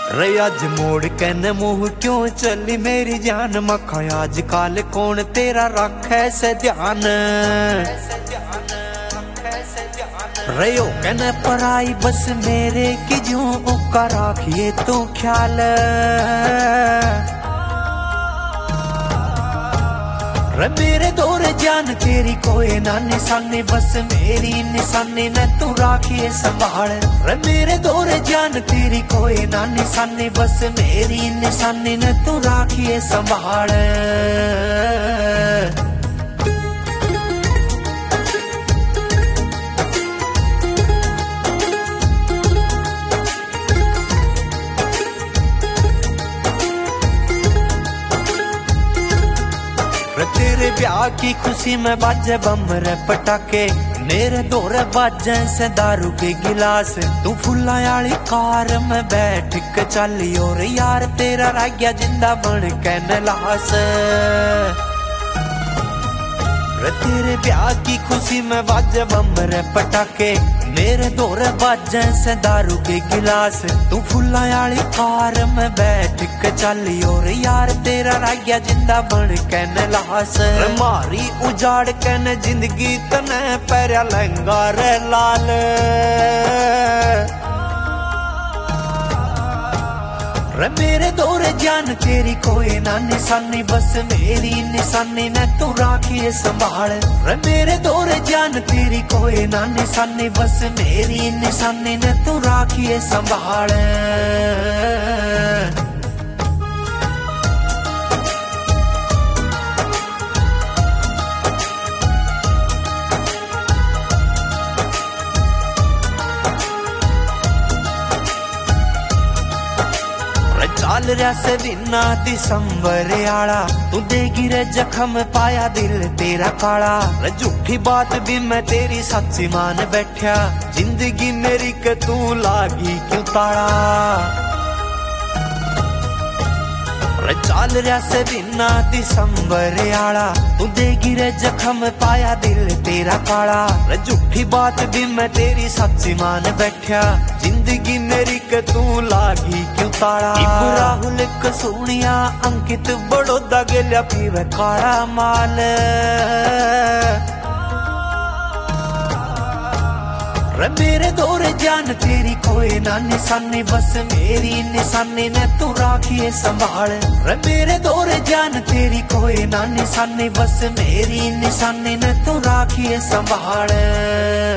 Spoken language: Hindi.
रे आज मोड़ के न मुंह क्यों चली मेरी जान मखा आज काल कौन तेरा रखे से ध्यान रे ओ कहने पराई बस मेरे की जो उका राखिए तू ख्याल रे मेरे दौर जान तेरी कोई ना निशानी बस मेरी निशानी न तू राखिए संभाल रे मेरे दौर जान तेरी कोई ना निशानी बस मेरी निशानी न तू राखिए संभाल तेरे ब्याह की खुशी में बाजे बम रे पटाके मेरे दौरे बाजे से दारू के गिलास तू फुल्ला वाली कार में बैठ के चली और यार तेरा रह गया जिंदा बन के नलास तेरे ब्याह की खुशी में बाजे बम रे पटाके मेरे दौरे बाजे से दारू के गिलास तू फुल्ला वाली कार में बैठ के चली और यार तेरा रह गया जिंदा बन के नलास मारी उजाड़ के न जिंदगी तने पैरा लहंगा रे लाल रे मेरे दौरे जान तेरी कोई ना निशानी बस मेरी निशानी न तू राखिए संभाल रे मेरे दौरे जान तेरी कोई ना निशानी बस मेरी निशानी न तू राखिए संभाल चाल रहा से बिना दिसंबर आला तू देगी रे जख्म पाया दिल तेरा काला रे झूठी बात भी मैं तेरी सच्ची मान बैठा जिंदगी मेरी के तू लागी क्यों ताड़ा चाल रहा से बिना दिसंबर आला तू देगी रे जख्म पाया दिल तेरा काला रे झूठी बात भी मैं तेरी सच्ची मान बैठा जिंदगी मेरी के तू लागी क्यों ताड़ा राहुल कसूनिया अंकित बड़ौदा गेल्या पीवे काला माल रे मेरे दौरे जान तेरी कोई ना निशानी बस मेरी निशानी न तू राखिए संभाल रे मेरे दौरे जान तेरी कोई ना निशानी बस मेरी निशानी न तू राखिए संभाल